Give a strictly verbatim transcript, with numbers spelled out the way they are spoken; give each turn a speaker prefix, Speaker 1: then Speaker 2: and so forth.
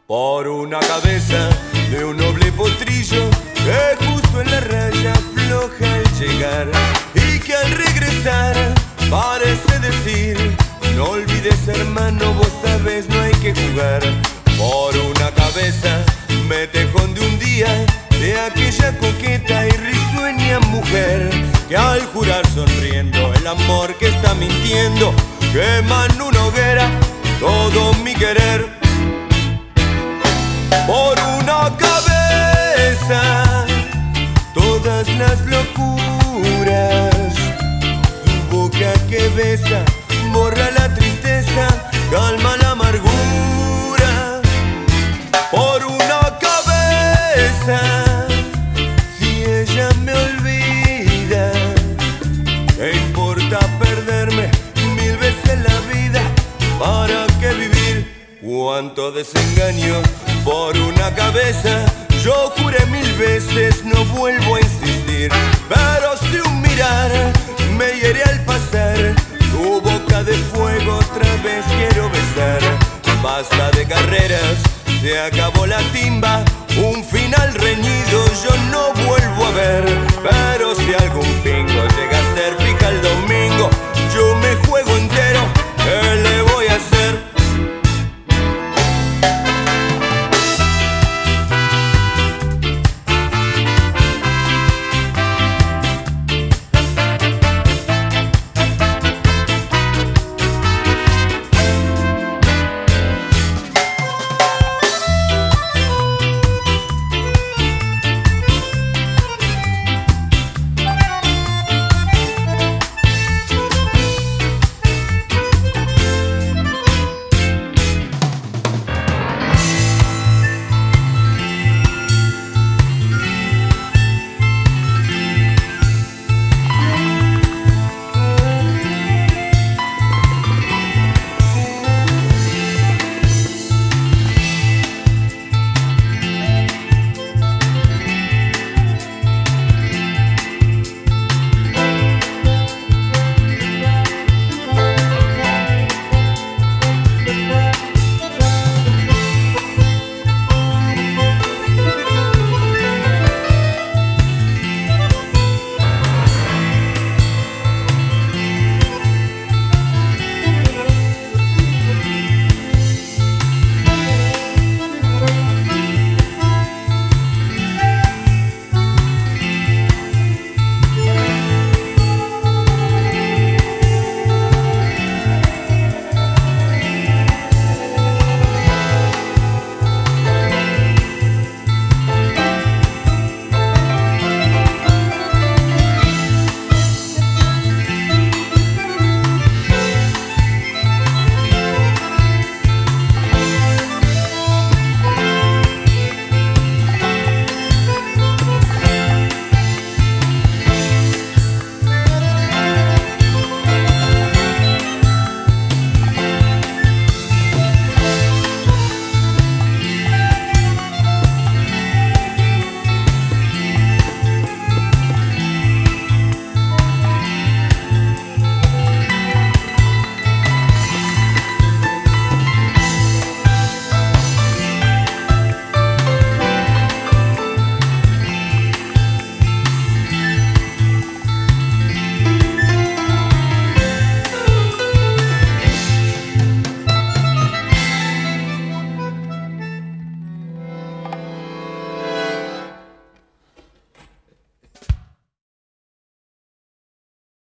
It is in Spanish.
Speaker 1: por una cabeza de un noble potrillo que justo en la raya afloja al llegar y que al regresar parece decir: no olvides, hermano, vos sabés, no hay que jugar. Por una cabeza me tejón de un día de aquella coqueta y risueña mujer que al jurar sonriendo el amor que está mintiendo quema en una hoguera todo mi querer. Por una cabeza todas las locuras, su boca que besa borra la tristeza, calma la amargura. Por una cabeza, si ella me olvida, ¿qué importa perderme mil veces la vida? ¿Para qué vivir? Cuánto desengaño por una cabeza. Yo juré mil veces, no vuelvo a insistir, pero si un mirar me hiere al pasar, tu boca de fuego otra vez quiero besar. Basta de carreras, se acabó la timba, un final reñido yo no vuelvo a ver. Pero si algún pingo llega a ser fija el domingo, yo me juego entero